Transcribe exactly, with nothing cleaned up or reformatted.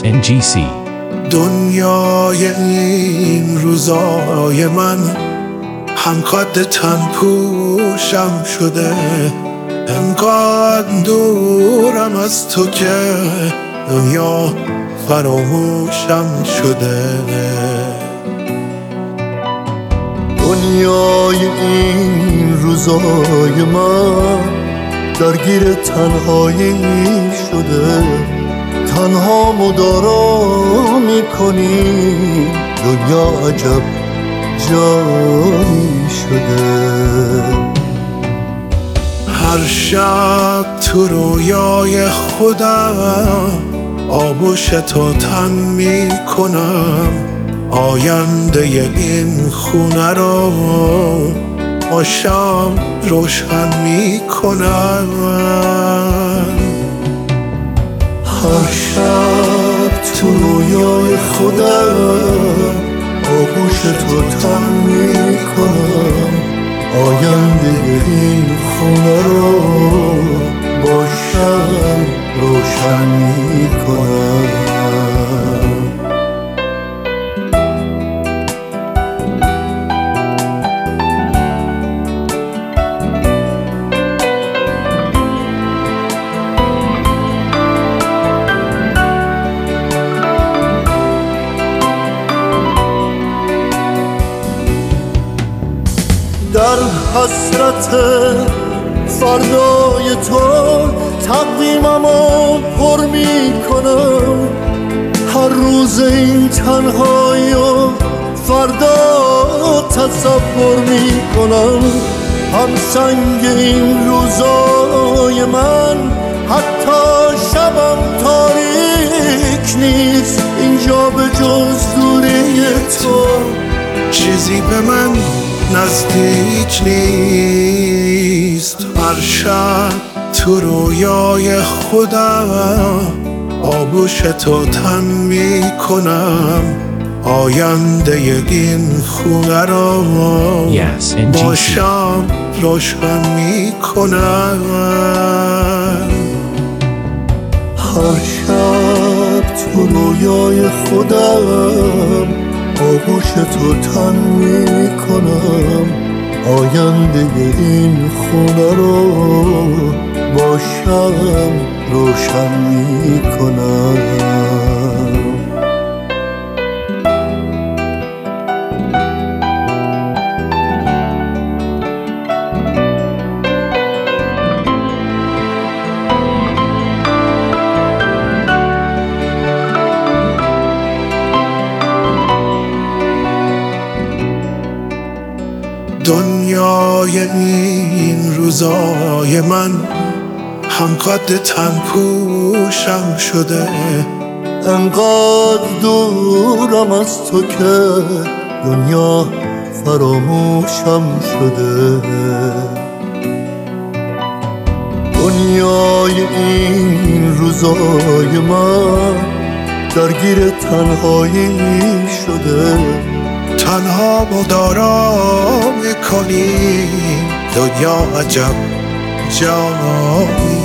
ان جی سی. دنیای این روزای من هم قد تن پوشم شده، انقدر دورم از تو که دنیا فراموشم شده. دنیای این روزای من درگیر تنهایی شده، تنها مدارا میکنی، دنیا عجب جایی شده. هر شب تو رویای خودم آغوش تو تن میکنم، آینده این خونه رو با شام روشن میکنم. هر شب تو رویای خودم آغوش تو تن میکنم، آینده این خونه رو با شم روشن میکنم. در حسرت فردای تو تقویممو پر میکنم، هر روز این تنهایی و فردا تصور میکنم. هم سنگ این روزای من حتی شبم تاریک نیست، اینجا به جز دوری تو چیزی به من نزدیک نیست. هر شب تو رویای خودم آغوش تو تن میکنم، آینده این خونه رو yes, با شام روشن میکنم. هر شب تو رویای خودم آغوش تو تن میکنم، آینده این خونه رو با شم روشن میکنم. دنیای این روزای من هم قد تن پوشم شده، انقدر دورم از تو که دنیا فراموشم شده. دنیای این روزای من درگیر تنهایی شده، تنها مدارا میکنی، دنیا عجب جایی